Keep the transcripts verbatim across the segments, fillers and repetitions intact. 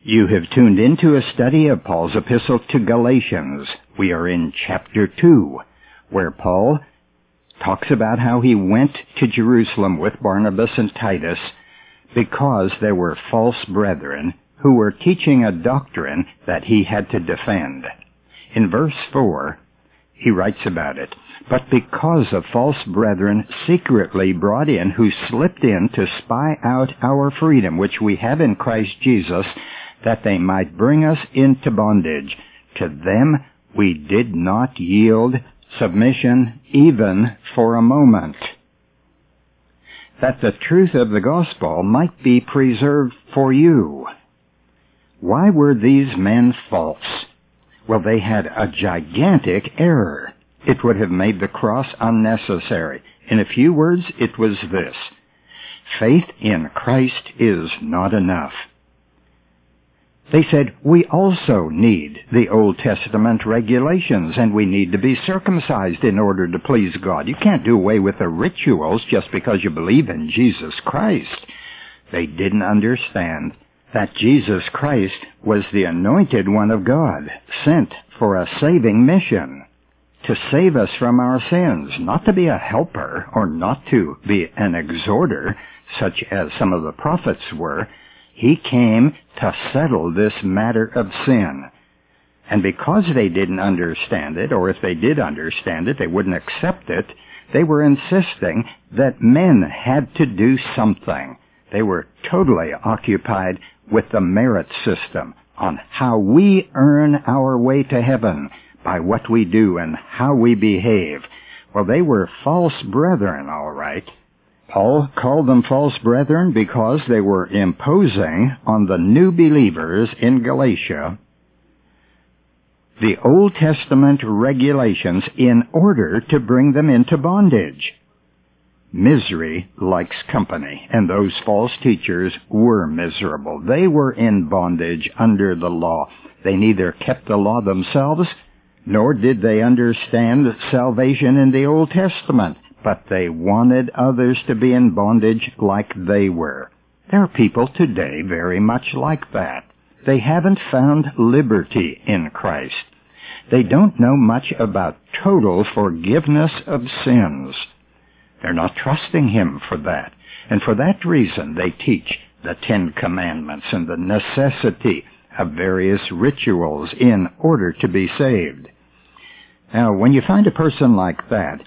You have tuned into a study of Paul's epistle to Galatians. We are in chapter two, where Paul talks about how he went to Jerusalem with Barnabas and Titus because there were false brethren who were teaching a doctrine that he had to defend. In verse four, he writes about it, "But because of false brethren secretly brought in, who slipped in to spy out our freedom, which we have in Christ Jesus, that they might bring us into bondage, to them we did not yield submission even for a moment, that the truth of the gospel might be preserved for you." Why were these men false? Well, they had a gigantic error. It would have made the cross unnecessary. In a few words, it was this: faith in Christ is not enough. They said, we also need the Old Testament regulations, and we need to be circumcised in order to please God. You can't do away with the rituals just because you believe in Jesus Christ. They didn't understand that Jesus Christ was the anointed one of God, sent for a saving mission, to save us from our sins, not to be a helper or not to be an exhorter, such as some of the prophets were. He came to settle this matter of sin. And because they didn't understand it, or if they did understand it, they wouldn't accept it, they were insisting that men had to do something. They were totally occupied with the merit system on how we earn our way to heaven by what we do and how we behave. Well, they were false brethren, all right. Paul called them false brethren because they were imposing on the new believers in Galatia the Old Testament regulations in order to bring them into bondage. Misery likes company, and those false teachers were miserable. They were in bondage under the law. They neither kept the law themselves, nor did they understand salvation in the Old Testament, but they wanted others to be in bondage like they were. There are people today very much like that. They haven't found liberty in Christ. They don't know much about total forgiveness of sins. They're not trusting Him for that. And for that reason, they teach the Ten Commandments and the necessity of various rituals in order to be saved. Now, when you find a person like that,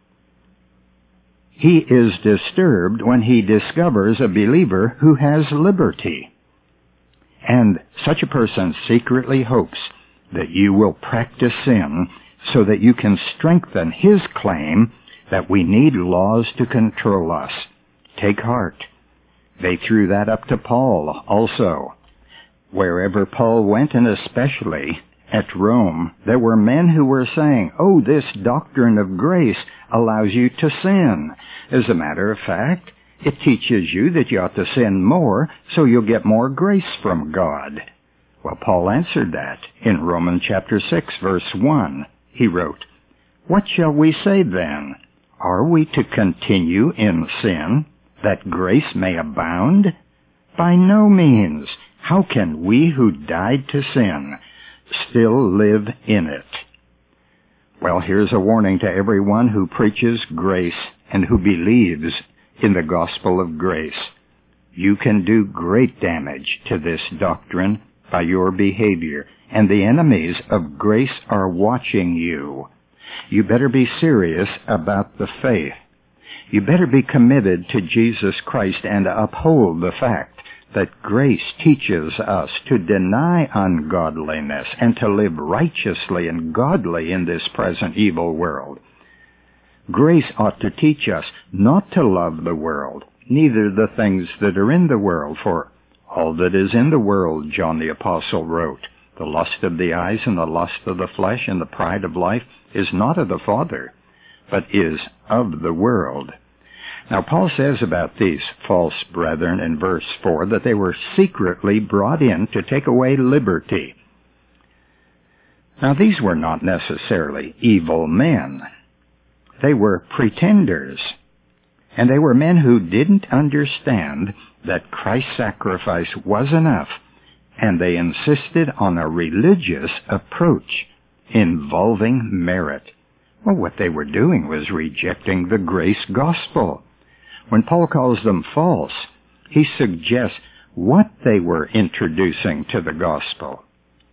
he is disturbed when he discovers a believer who has liberty. And such a person secretly hopes that you will practice sin so that you can strengthen his claim that we need laws to control us. Take heart. They threw that up to Paul also. Wherever Paul went, and especially at Rome, there were men who were saying, oh, this doctrine of grace allows you to sin. As a matter of fact, it teaches you that you ought to sin more so you'll get more grace from God. Well, Paul answered that in Romans chapter six, verse one. He wrote, "What shall we say then? Are we to continue in sin, that grace may abound? By no means. How can we who died to sin still live in it?" Well, here's a warning to everyone who preaches grace and who believes in the gospel of grace. You can do great damage to this doctrine by your behavior, and the enemies of grace are watching you. You better be serious about the faith. You better be committed to Jesus Christ and uphold the fact that grace teaches us to deny ungodliness and to live righteously and godly in this present evil world. Grace ought to teach us not to love the world, neither the things that are in the world, for all that is in the world, John the Apostle wrote, the lust of the eyes and the lust of the flesh and the pride of life is not of the Father, but is of the world. Now, Paul says about these false brethren in verse four that they were secretly brought in to take away liberty. Now, these were not necessarily evil men. They were pretenders. And they were men who didn't understand that Christ's sacrifice was enough and they insisted on a religious approach involving merit. Well, what they were doing was rejecting the grace gospel. When Paul calls them false, he suggests what they were introducing to the gospel.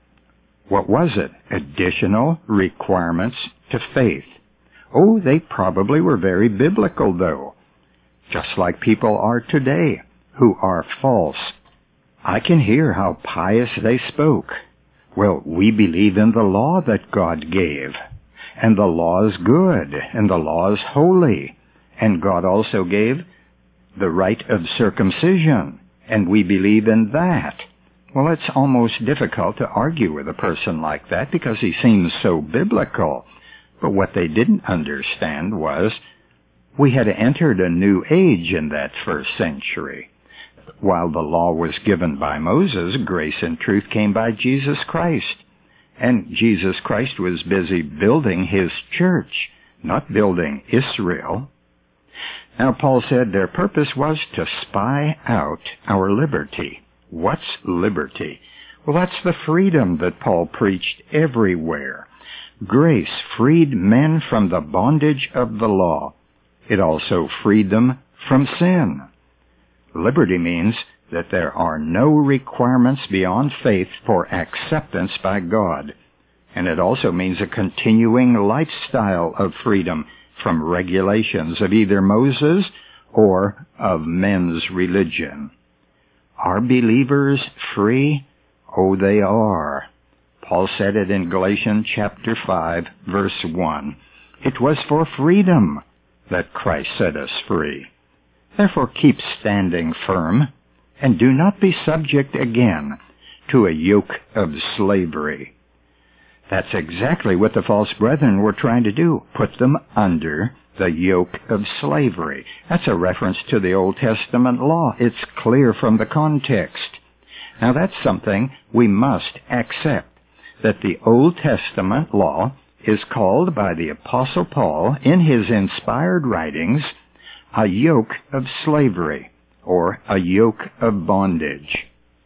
What was it? Additional requirements to faith. Oh, they probably were very biblical, though, just like people are today who are false. I can hear how pious they spoke. Well, we believe in the law that God gave, and the law is good, and the law is holy, and God also gave the rite of circumcision, and we believe in that. Well, it's almost difficult to argue with a person like that because he seems so biblical. But what they didn't understand was we had entered a new age in that first century. While the law was given by Moses, grace and truth came by Jesus Christ. And Jesus Christ was busy building his church, not building Israel. Now, Paul said their purpose was to spy out our liberty. What's liberty? Well, that's the freedom that Paul preached everywhere. Grace freed men from the bondage of the law. It also freed them from sin. Liberty means that there are no requirements beyond faith for acceptance by God. And it also means a continuing lifestyle of freedom from regulations of either Moses or of men's religion. Are believers free? Oh, they are. Paul said it in Galatians chapter five, verse one. It was for freedom that Christ set us free. Therefore keep standing firm, and do not be subject again to a yoke of slavery. That's exactly what the false brethren were trying to do, put them under the yoke of slavery. That's a reference to the Old Testament law. It's clear from the context. Now that's something we must accept, that the Old Testament law is called by the Apostle Paul in his inspired writings a yoke of slavery, or a yoke of bondage.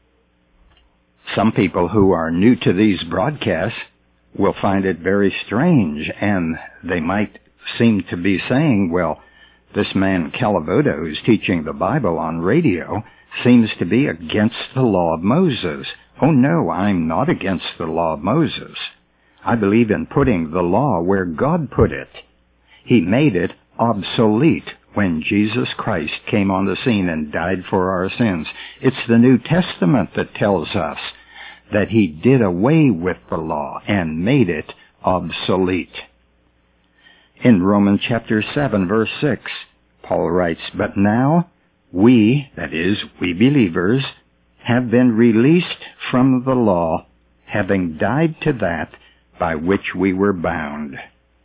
Some people who are new to these broadcasts will find it very strange, and they might seem to be saying, well, this man Calavoto who's teaching the Bible on radio seems to be against the law of Moses. Oh no, I'm not against the law of Moses. I believe in putting the law where God put it. He made it obsolete when Jesus Christ came on the scene and died for our sins. It's the New Testament that tells us that he did away with the law and made it obsolete. In Romans chapter seven, verse six, Paul writes, "But now we, that is, we believers, have been released from the law, having died to that by which we were bound."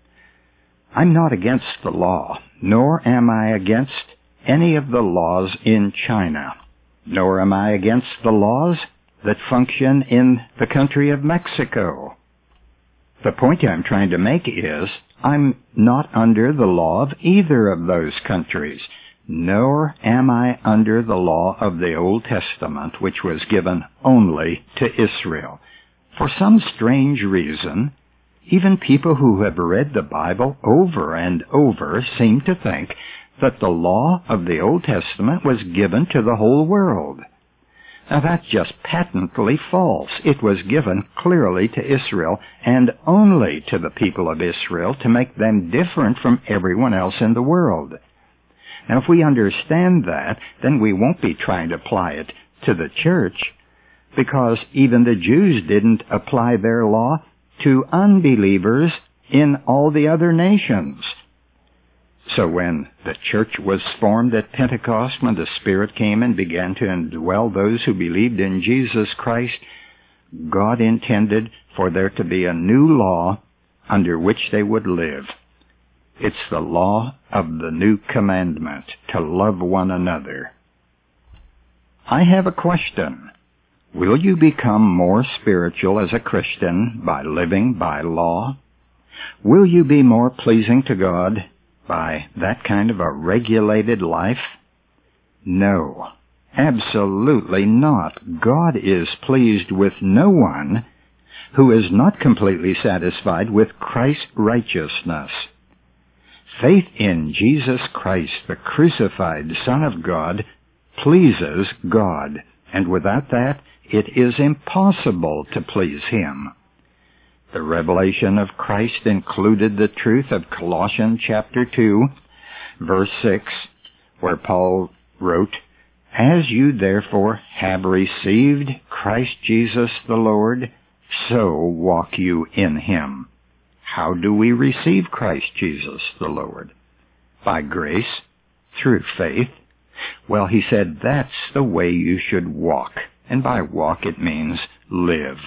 I'm not against the law, nor am I against any of the laws in China, nor am I against the laws that function in the country of Mexico. The point I'm trying to make is, I'm not under the law of either of those countries, nor am I under the law of the Old Testament, which was given only to Israel. For some strange reason, even people who have read the Bible over and over seem to think that the law of the Old Testament was given to the whole world. Now that's just patently false. It was given clearly to Israel and only to the people of Israel to make them different from everyone else in the world. Now if we understand that, then we won't be trying to apply it to the church, because even the Jews didn't apply their law to unbelievers in all the other nations. So when the church was formed at Pentecost, when the Spirit came and began to indwell those who believed in Jesus Christ, God intended for there to be a new law under which they would live. It's the law of the new commandment, to love one another. I have a question. Will you become more spiritual as a Christian by living by law? Will you be more pleasing to God by that kind of a regulated life? No. Absolutely not. God is pleased with no one who is not completely satisfied with Christ's righteousness. Faith in Jesus Christ, the crucified Son of God, pleases God, and without that, it is impossible to please Him. The revelation of Christ included the truth of Colossians chapter two, verse six, where Paul wrote, "As you therefore have received Christ Jesus the Lord, so walk you in Him." How do we receive Christ Jesus the Lord? By grace, through faith. Well, he said that's the way you should walk. And by walk it means live.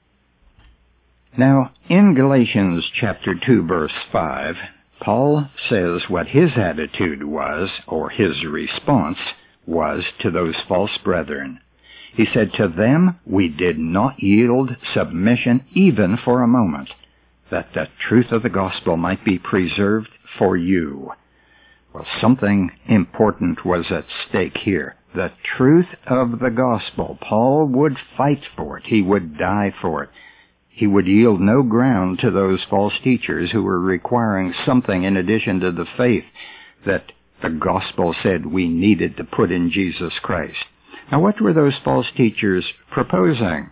Now, in Galatians chapter two, verse five, Paul says what his attitude was, or his response was, to those false brethren. He said, "To them we did not yield submission even for a moment, that the truth of the gospel might be preserved for you." Well, something important was at stake here. The truth of the gospel. Paul would fight for it. He would die for it. He would yield no ground to those false teachers who were requiring something in addition to the faith that the gospel said we needed to put in Jesus Christ. Now, what were those false teachers proposing?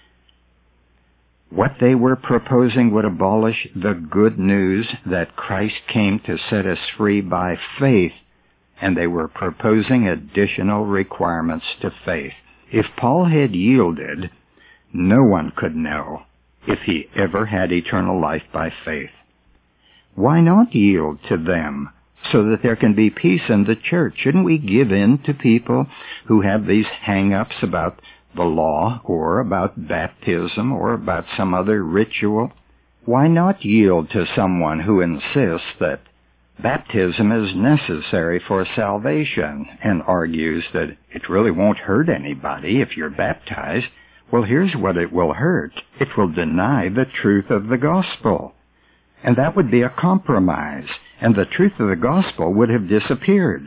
What they were proposing would abolish the good news that Christ came to set us free by faith, and they were proposing additional requirements to faith. If Paul had yielded, no one could know if he ever had eternal life by faith. Why not yield to them so that there can be peace in the church? Shouldn't we give in to people who have these hang-ups about the law, or about baptism, or about some other ritual? Why not yield to someone who insists that baptism is necessary for salvation and argues that it really won't hurt anybody if you're baptized? Well, here's what it will hurt. It will deny the truth of the gospel. And that would be a compromise, and the truth of the gospel would have disappeared.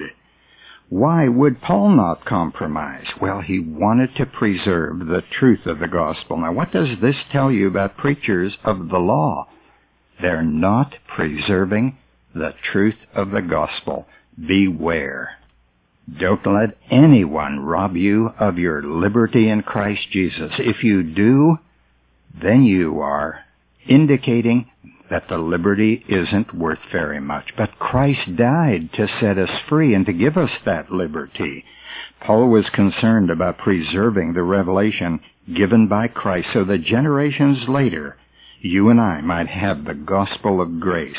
Why would Paul not compromise? Well, he wanted to preserve the truth of the gospel. Now, what does this tell you about preachers of the law? They're not preserving the truth of the gospel. Beware. Don't let anyone rob you of your liberty in Christ Jesus. If you do, then you are indicating that the liberty isn't worth very much. But Christ died to set us free and to give us that liberty. Paul was concerned about preserving the revelation given by Christ so that generations later, you and I might have the gospel of grace.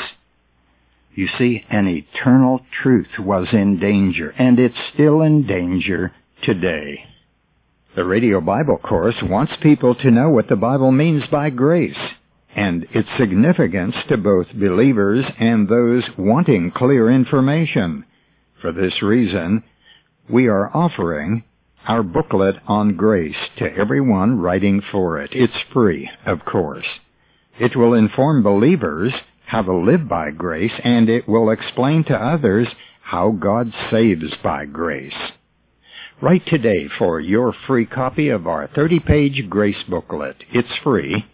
You see, an eternal truth was in danger, and it's still in danger today. The Radio Bible Course wants people to know what the Bible means by grace, and its significance to both believers and those wanting clear information. For this reason, we are offering our booklet on grace to everyone writing for it. It's free, of course. It will inform believers how to live by grace, and it will explain to others how God saves by grace. Write today for your free copy of our thirty-page grace booklet. It's free.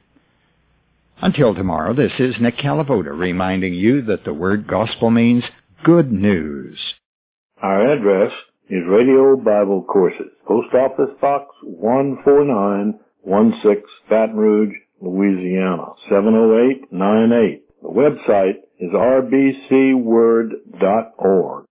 Until tomorrow, this is Nick Calavoda reminding you that the word gospel means good news. Our address is Radio Bible Courses, Post Office Box one four nine one six, Baton Rouge, Louisiana, seven oh eight nine eight. The website is r b c word dot org.